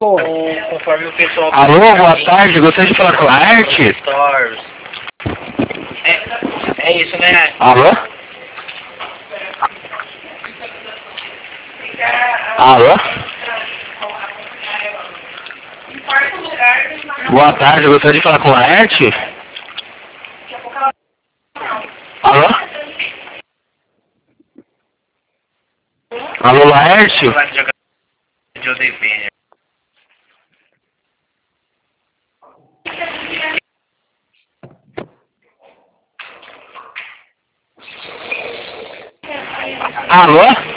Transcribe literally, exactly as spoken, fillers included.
Com- conforme o pessoal... Alô, boa tarde, gostaria de falar com a Arte? Stars. É, é isso, né? Alô? Alô? Boa tarde, gostaria de falar com a Arte? Alô? Alô, Laerte? De O D P, né? Alô?